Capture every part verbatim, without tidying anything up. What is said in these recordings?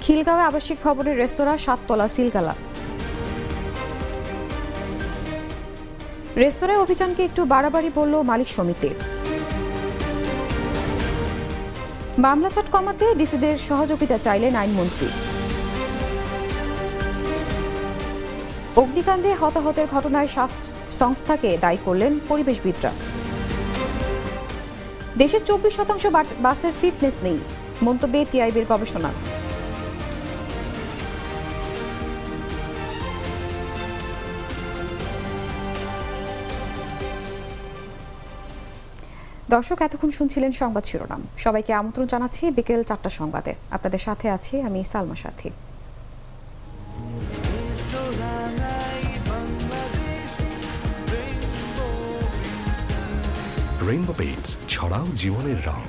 খিলগাঁওয়ে আবাসিক ভবনের রেস্তোরাঁ সাততলা সিলগালা। রেস্তোরাঁয় অভিযানকে একটু বাড়াবাড়ি বলল মালিক সমিতি। মামলা চাট কমাতে ডিসিদের সহযোগিতা চাইলেন আইনমন্ত্রী। অগ্নিকাণ্ডে হতাহতের ঘটনায় সংস্থাকে দায়ী করলেন পরিবেশবিদরা। দেশের চব্বিশ শতাংশ বাসের ফিটনেস নেই, মন্তব্যে টিআইবির গবেষণা। দর্শক, এতক্ষণ শুনছিলেন সংবাদ শিরোনাম। সবাইকে আমন্ত্রণ জানাচ্ছি বিকেল চারটা সংবাদে। আপনাদের সাথে আছি আমি সালমা সাথী। রেইনবো পেইন্টস, ছড়াও জীবনের রং।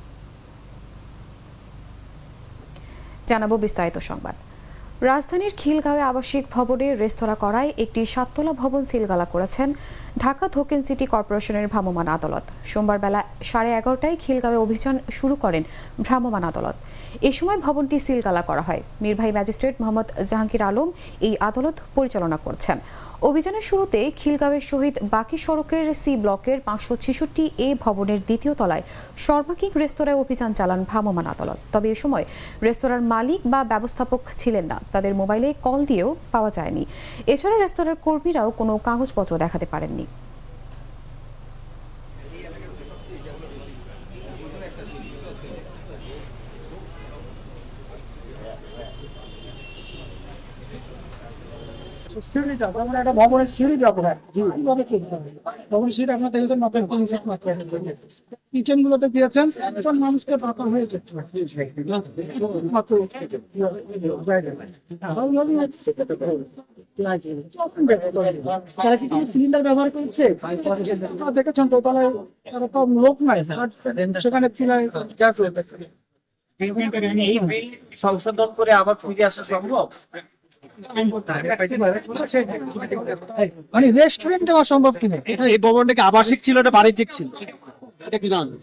জানাবো বিস্তারিত সংবাদ। রাজধানীর খিলগাঁওয়ে আবাসিক ভবনে রেস্তোরাঁ করায় একটি সাততলা ভবন সিলগালা করেছেন ঢাকা দক্ষিণ সিটি কর্পোরেশনের ভ্রাম্যমাণ আদালত। সোমবার বেলা সাড়ে এগারোটায় খিলগাঁওয়ে অভিযান শুরু করেন ভ্রাম্যমাণ আদালত। এ সময় ভবনটি সিলগালা করা হয়। নির্বাহী ম্যাজিস্ট্রেট মোহাম্মদ জাহাঙ্গীর আলম এই আদালত পরিচালনা করছেন। অভিযানের শুরুতে খিলগাঁওয়ের শহীদ বাকি সড়কের সি ব্লকের পাঁচশো ছেষট্টি এ ভবনের দ্বিতীয় তলায় শর্মা কিং রেস্তোরাঁয় অভিযান চালান ভ্রাম্যমাণ আদালত। তবে এ সময় রেস্তোরাঁর মালিক বা ব্যবস্থাপক ছিলেন না, তাদের মোবাইলে কল দিয়েও পাওয়া যায়নি। এছাড়া রেস্তোরাঁর কর্মীরাও কোনো কাগজপত্র দেখাতে পারেননি। সিঁড়িটা আমরা একটা ভবনের সিঁড়ি ব্যবহার কিভাবে করতে হবে? ভবনের সিঁড়ি আপনার দেখেছেন মাত্র তিন ফিট মাত্র কিচেন গুলোতে দিয়েছেন একজন মানুষকে দরকার হয়ে যেতে মাত্র তারা কি কোনো সিলিন্ডার ব্যবহার করছে? দেখেছেন তো তাহলে এরকম লোক নাই, সেখানে চুলায় গ্যাস লেগেছে। সংশোধন করে আবার ফিরে আসা সম্ভব? মানে রেস্টুরেন্ট দেওয়া সম্ভব কিনা? এই ভবনটাকে আবাসিক ছিল না বাণিজ্যিক ছিল? এটা কি জানেন?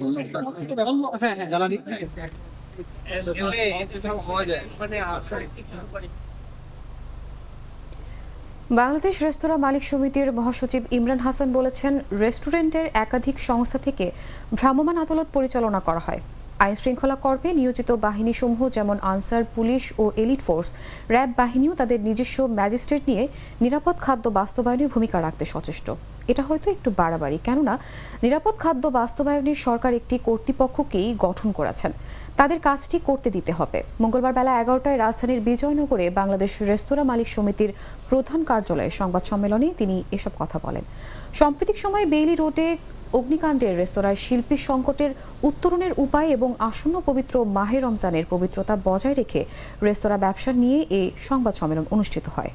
বাংলাদেশ রেস্তোরাঁ মালিক সমিতির মহাসচিব ইমরান হাসান বলেছেন, রেস্টুরেন্টের একাধিক সংস্থা থেকে ভ্রাম্যমাণ আদালত পরিচালনা করা হয়। আইন শৃঙ্খলা কর্মে নিয়োজিত বাহিনীসমূহ যেমন আনসার, পুলিশ ও এলিট ফোর্স, র্যাব বাহিনীও তাদের নিজস্ব ম্যাজিস্ট্রেট নিয়ে নিরাপদ খাদ্য বাস্তবায়নে ভূমিকা রাখতে সচেষ্ট। এটা হয়তো একটু বাড়াবাড়ি, কেননা নিরাপদ খাদ্য বাস্তবায়নে সরকার একটি কর্তৃপক্ষকেই গঠন করেছেন, তাদের কাজটি করতে দিতে হবে। মঙ্গলবার বেলা এগারোটায় রাজধানীর বিজয়নগরে বাংলাদেশ রেস্তোরাঁ মালিক সমিতির প্রধান কার্যালয়ে সংবাদ সম্মেলনে তিনি এসব কথা বলেন। সাম্প্রতিক সময়ে বেইলি রোডে অগ্নিকাণ্ডের রেস্তোরাঁয় শিল্পী সংকটের উত্তরণের উপায় এবং আসন্ন পবিত্র মাহে রমজানের পবিত্রতা বজায় রেখে রেস্তোরাঁ ব্যবসা নিয়ে এই সংবাদ সম্মেলন অনুষ্ঠিত হয়।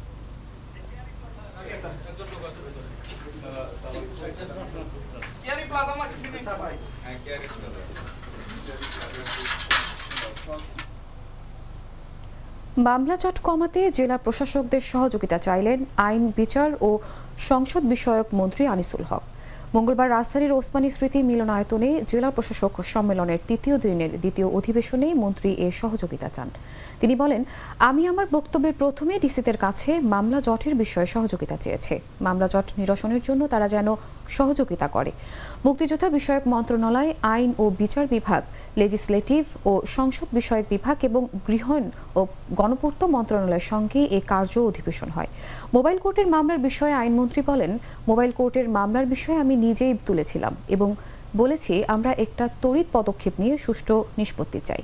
মামলা জট কমাতে জেলা প্রশাসকদের সহযোগিতা চাইলেন আইন, বিচার ও সংসদ বিষয়ক মন্ত্রী আনিসুল হক। মঙ্গলবার রাজধানীর ওসমানী স্মৃতি মিলনায়তনে জেলা প্রশাসক সম্মেলনের তৃতীয় দিনের দ্বিতীয় অধিবেশনে মন্ত্রী এ সহযোগিতা চান। তিনি বলেন, আমি আমার বক্তব্যের প্রথমে ডিসিদের কাছে মামলা জটের বিষয়ে সহযোগিতা চেয়েছে। মামলা জট নিরসনের জন্য তারা যেন সহযোগিতা করে। মুক্তিযোদ্ধা বিষয়ক মন্ত্রণালয়, আইন ও বিচার বিভাগ, লেজিসলেটিভ ও সংসদ বিষয়ক বিভাগ এবং গৃহায়ণ ও গণপূর্ত মন্ত্রণালয়ের সঙ্গে এ কার্য অধিবেশন হয়। মোবাইল কোর্টের মামলার বিষয়ে আইনমন্ত্রী বলেন, মোবাইল কোর্টের মামলার বিষয়ে আমি নিজেই তুলেছিলাম এবং বলেছি আমরা একটা তড়িৎ পদক্ষেপ নিয়ে সুষ্ঠু নিষ্পত্তি চাই।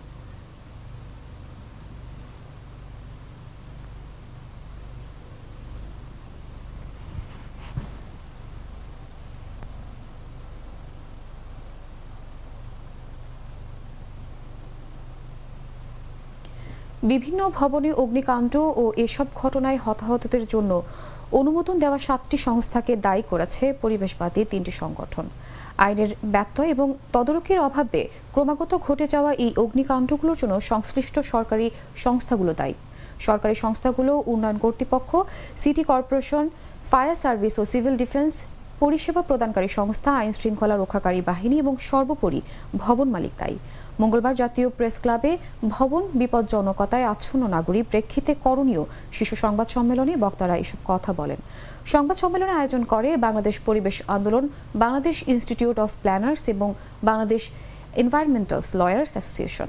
বিভিন্ন ভবনে অগ্নিকাণ্ড ও এসব ঘটনায় হতাহতদের জন্য অনুমোদন দেওয়া সাতটি সংস্থাকে দায়ী করেছে পরিবেশবাদী তিনটি সংগঠন। আইনের ব্যত্যয় এবং তদারকির অভাবে ক্রমাগত ঘটে যাওয়া এই অগ্নিকাণ্ডগুলোর জন্য সংশ্লিষ্ট সরকারি সংস্থাগুলো দায়ী। সরকারি সংস্থাগুলো উন্নয়ন কর্তৃপক্ষ, সিটি কর্পোরেশন, ফায়ার সার্ভিস ও সিভিল ডিফেন্স, পরিষেবা প্রদানকারী সংস্থা, আইন শৃঙ্খলা রক্ষাকারী বাহিনী এবং সর্বোপরি ভবন মালিক দায়ী। মঙ্গলবার জাতীয় প্রেস ক্লাবে ভবন বিপজ্জনকতায় আচ্ছন্ন নাগরিক প্রেক্ষিতে করণীয় শিশু সংবাদ সম্মেলনে বক্তারা এসব কথা বলেন। সংবাদ সম্মেলনে আয়োজন করে বাংলাদেশ পরিবেশ আন্দোলন, বাংলাদেশ ইনস্টিটিউট অফ প্ল্যানার্স এবং Bangladesh environmental lawyers association.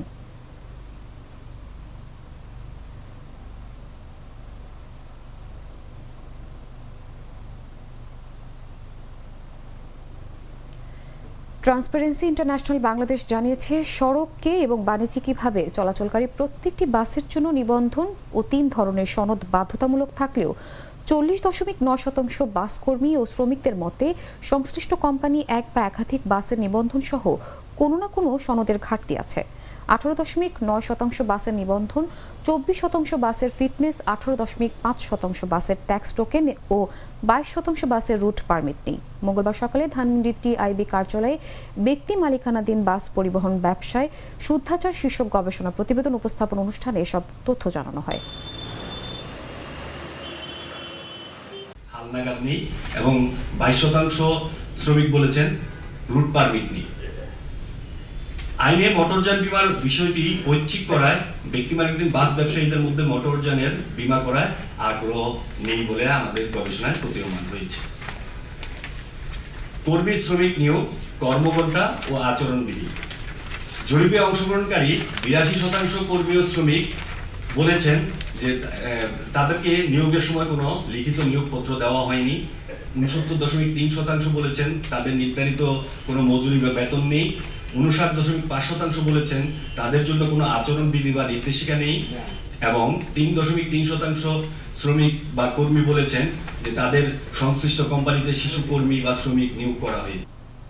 Transparency International Bangladesh জানিয়েছে, সড়কে এবং বাণিজ্যিকভাবে চলাচলকারী প্রত্যেকটি বাসের জন্য নিবন্ধন ও তিন ধরনের সনদ বাধ্যতামূলক থাকলেও চল্লিশ দশমিক নয় শতাংশ বাস কর্মী ও শ্রমিকদের মতে সংশ্লিষ্ট কোম্পানি এক বা একাধিক বাসের নিবন্ধন সহ কোনো না কোনো সনদের ঘাটতি আছে। আঠারো দশমিক নয় শতাংশ বাসের নিবন্ধন, চব্বিশ শতাংশ বাসের ফিটনেস, আঠারো দশমিক পাঁচ শতাংশ বাসের ট্যাক্স টোকেন ও বাইশ শতাংশ বাসের রুট পারমিট নেই। মঙ্গলবার সকালে ধানমন্ডি টিআইবি কার্যালয়ে ব্যক্তি মালিকানাধীন বাস পরিবহন ব্যবসায় শুদ্ধাচার শীর্ষক গবেষণা প্রতিবেদন উপস্থাপন অনুষ্ঠানে এসব তথ্য জানানো হয়। হালনাগাদ নেই এবং বাইশ শতাংশ শ্রমিক বলেছেন রুট পারমিট নেই। আইনে মোটরযান বীমার বিষয়টি ঐচ্ছিক করায় ব্যক্তি মালিকানাধীন বাস ব্যবসায়ীদের মধ্যে মোটরযানের বীমা করায় আগ্রহ নেই বলে আমাদের গবেষণায় প্রতীয়মান হয়েছে। কর্মী শ্রমিক নিয়োগ, কর্মঘণ্টা ও আচরণবিধি। জরিপে অংশগ্রহণকারী বিরাশি শতাংশ কর্মী ও শ্রমিক বলেছেন যে তাদেরকে নিয়োগের সময় কোনো লিখিত নিয়োগপত্র দেওয়া হয়নি। উনসত্তর দশমিক তিন শতাংশ বলেছেন তাদের নির্ধারিত কোনো মজুরি বা বেতন নেই। উনষাট দশমিক পাঁচ শতাংশ বলেছেন তাদের জন্য কোনো আচরণবিধি বা নির্দেশিকা নেই এবং তিন দশমিক তিন শতাংশ শ্রমিক বা কর্মী বলেছেন যে তাদের সংশ্লিষ্ট কোম্পানিতে শিশু কর্মী বা শ্রমিক নিয়োগ করা হয়েছে।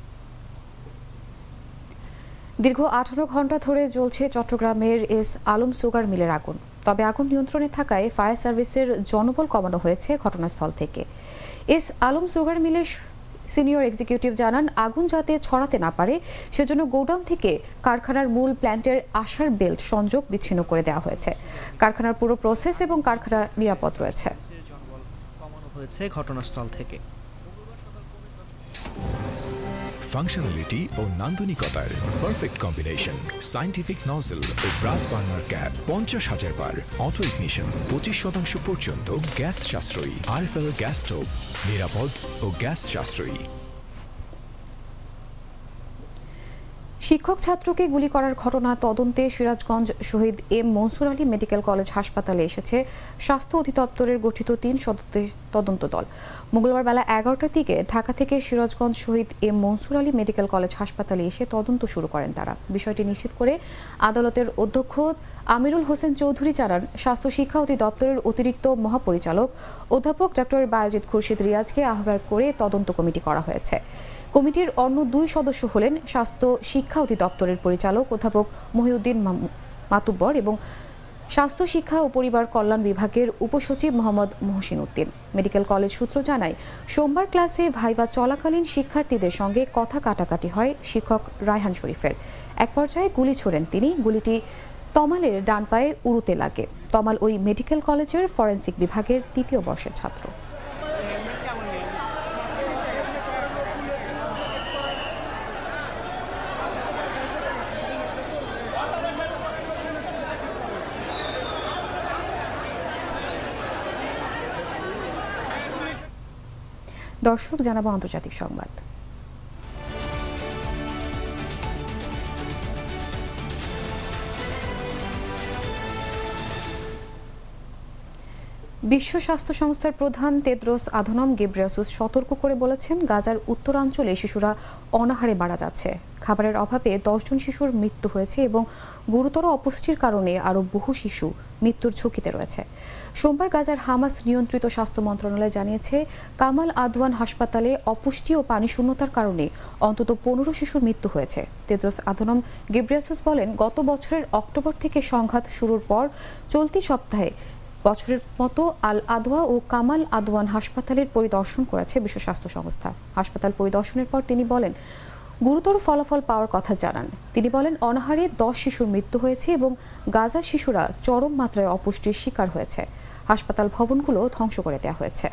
দীর্ঘ আঠারো ঘন্টা ধরে জ্বলছে চট্টগ্রামের এস আলম সুগার মিলের আগুন। তবে আগুন নিয়ন্ত্রণে থাকায় ফায়ার সার্ভিসের জনবল কমানো হয়েছে ঘটনাস্থল থেকে। এস আলম সুগার মিলের সিনিয়র এক্সিকিউটিভ জানান, আগুন যাতে ছড়াতে না পারে সেজন্য গোডাউন থেকে কারখানার মূল প্ল্যান্টের আশার বেল্ট সংযোগ বিচ্ছিন্ন করে দেওয়া হয়েছে। কারখানার পুরো প্রসেস এবং কারখানা নিরাপদ রয়েছে। কমানো হয়েছে ঘটনাস্থল থেকে। ফাংশনালিটি ও নান্দনিকতার পারফেক্ট কম্বিনেশন, সায়েন্টিফিক নজল ও ব্রাস বার্নার ক্যাপ, পঞ্চাশ হাজার বার অটো ইগনিশন, পঁচিশ শতাংশ পর্যন্ত গ্যাস সাশ্রয়ী, আরএফএল গ্যাস স্টোভ, নিরাপদ ও গ্যাস সাশ্রয়ী। শিক্ষক ছাত্রকে গুলি করার ঘটনা তদন্তে Sirajganj Shahid M Mansur Ali medical college হাসপাতালে এসেছে স্বাস্থ্য অধিদপ্তরের গঠিত তিন সদস্যের তদন্ত দল। মঙ্গলবার বেলা এগারোটার দিকে ঢাকা থেকে Sirajganj Shahid M Mansur Ali medical college হাসপাতালে এসে তদন্ত শুরু করেন তারা। বিষয়টি নিশ্চিত করে আদালতের অধ্যক্ষ আমিরুল হোসেন চৌধুরী জানান, স্বাস্থ্য শিক্ষা অধিদপ্তরের অতিরিক্ত মহাপরিচালক অধ্যাপক ডক্টর বায়েজিদ খুরশিদ রিয়াজকে আহ্বায়ক করে তদন্ত কমিটি করা হয়েছে। কমিটির অন্য দুই সদস্য হলেন স্বাস্থ্য শিক্ষা অধিদপ্তরের পরিচালক অধ্যাপক মহিউদ্দিন মাতুব্বর এবং স্বাস্থ্য শিক্ষা ও পরিবার কল্যাণ বিভাগের উপসচিব মোহাম্মদ মহসিন উদ্দিন। মেডিকেল কলেজ সূত্র জানায়, সোমবার ক্লাসে ভাইভা চলাকালীন শিক্ষার্থীদের সঙ্গে কথা কাটাকাটি হয় শিক্ষক রায়হান শরীফের। এক পর্যায়ে গুলি ছোড়েন তিনি। গুলিটি তমালের ডান পায়ে উড়ুতে লাগে। তমাল ওই মেডিকেল কলেজের ফরেনসিক বিভাগের তৃতীয় বর্ষের ছাত্র। দর্শক, জানাবো আন্তর্জাতিক সংবাদ। বিশ্ব স্বাস্থ্য সংস্থার প্রধান তেদ্রোস আধনম গেব্রেয়াসুস সতর্ক করে বলেছেন, গাজার উত্তরাঞ্চলে শিশুরা অনাহারে মারা যাচ্ছে। খাবারের অভাবে দশজন শিশুর মৃত্যু হয়েছে এবং গুরুতর অপুষ্টির কারণে আরও বহু শিশু মৃত্যুর ঝুঁকিতে রয়েছে। সোমবার গাজার হামাস নিয়ন্ত্রিত স্বাস্থ্য মন্ত্রণালয় জানিয়েছে, কামাল আদওয়ান হাসপাতালে অপুষ্টি ও পানি শূন্যতার কারণে অন্তত পনেরো শিশুর মৃত্যু হয়েছে। তেদ্রোস আধনম গেব্রেয়াসুস বলেন, গত বছরের অক্টোবর থেকে সংঘাত শুরুর পর চলতি সপ্তাহে বছরের মতো আল আদওয়া ও কামাল আদওয়ান হাসপাতালের পরিদর্শন করেছে বিশ্ব স্বাস্থ্য সংস্থা। হাসপাতাল পরিদর্শনের পর তিনি বলেন, গুরুতর ফলাফল পাওয়ার কথা জানান। তিনি বলেন, অনাহারে দশ শিশুর মৃত্যু হয়েছে এবং গাজার শিশুরা চরম মাত্রায় অপুষ্টির শিকার হয়েছে। হাসপাতাল ভবনগুলো ধ্বংস করে দেওয়া হয়েছে।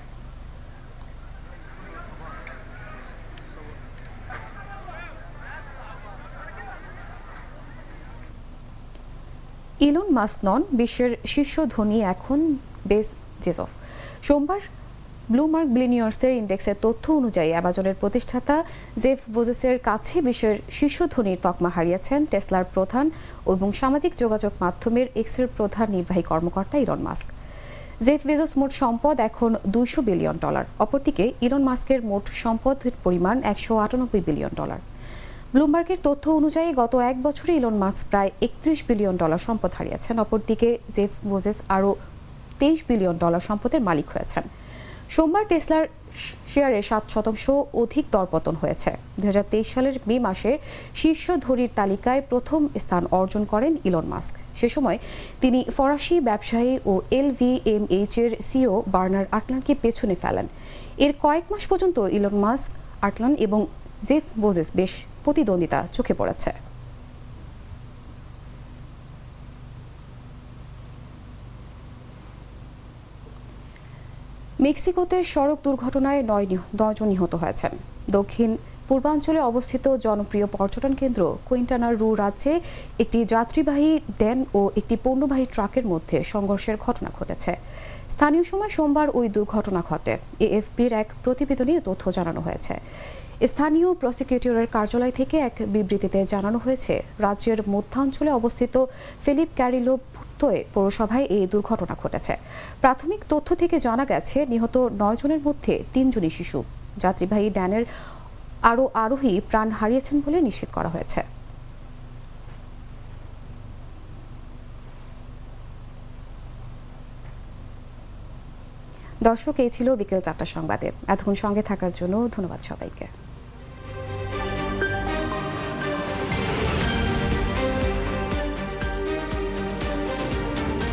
ইলন মাস্ক নন, বিশ্বের শীর্ষ ধনী এখন বেজ জেজফ। সোমবার ব্লুমার্গ বিলিয়নিয়ার্সের ইন্ডেক্সের তথ্য অনুযায়ী অ্যামাজনের প্রতিষ্ঠাতা জেফ বেজোসের কাছে বিশ্বের শীর্ষ ধনীর তকমা হারিয়েছেন টেসলার প্রধান এবং সামাজিক যোগাযোগ মাধ্যমের এক্সের প্রধান নির্বাহী কর্মকর্তা ইলন মাস্ক। জেফ বেজোস মোট সম্পদ এখন দুইশো বিলিয়ন ডলার। অপরদিকে ইলন মাস্কের মোট সম্পদের পরিমাণ একশো আটানব্বই বিলিয়ন ডলার। ব্লুমবার্গের তথ্য অনুযায়ী গত এক বছরে ইলন মাস্ক প্রায় একত্রিশ বিলিয়ন ডলার সম্পদ হারিয়েছেন। অপরদিকে জেফ বেজোস আরও তেইশ বিলিয়ন ডলার সম্পদের মালিক হয়েছেন। সোমবার টেসলার শেয়ারে সাত শতাংশ অধিক দরপতন হয়েছে। দুই হাজার তেইশ সালের মে মাসে শীর্ষ ধনীর তালিকায় প্রথম স্থান অর্জন করেন ইলন মাস্ক। সে সময় তিনি ফরাসি ব্যবসায়ী ও এল ভি এম এইচ এর সিইও বার্নার্ড আর্নল্ডকে পেছনে ফেলেন। এর কয়েক মাস পর্যন্ত ইলন মাস্ক, আর্নল্ড এবং জেফ বেজোস বেশ প্রতিদ্বন্দ্বিতা চোখে পড়েছে। মেক্সিকোতে সড়ক দুর্ঘটনায় নয় জন নিহত হয়েছেন। দক্ষিণ পূর্বাঞ্চলে অবস্থিত জনপ্রিয় পর্যটন কেন্দ্র কুইন্টানা রু রাজ্যে একটি যাত্রীবাহী ভ্যান ও একটি পণ্যবাহী ট্রাকের মধ্যে সংঘর্ষের ঘটনা ঘটেছে। স্থানীয় সময় সোমবার ওই দুর্ঘটনা ঘটে। এএফপির এক প্রতিবেদনে তথ্য জানানো হয়েছে। স্থানীয় প্রসিকিউটরের কার্যালয় থেকে এক বিবৃতিতে জানানো হয়েছে, রাজ্যের মধ্যাঞ্চলে অবস্থিত ফিলিপ ক্যারিলো পৌরসভায় এই দুর্ঘটনা ঘটেছে। প্রাথমিক তথ্য থেকে জানা গেছে, নিহত নয় জনের মধ্যে তিনজনই শিশু। যাত্রীবাহী ভ্যানের আরও আরোহী প্রাণ হারিয়েছেন বলে নিশ্চিত করা হয়েছে। দর্শক, এই ছিল বিকেল চারটার সংবাদে। এতক্ষণ সঙ্গে থাকার জন্য ধন্যবাদ সবাইকে।